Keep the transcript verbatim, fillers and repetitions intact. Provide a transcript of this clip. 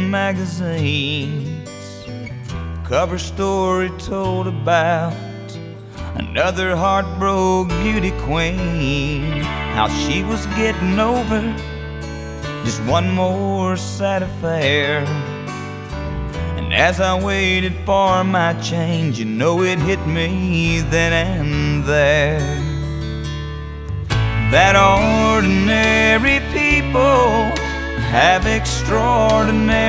magazines. Cover story told about another heartbroken beauty queen, how she was getting over just one more sad affair. And as I waited for my change, you know it hit me then and there, that ordinary people have extraordinary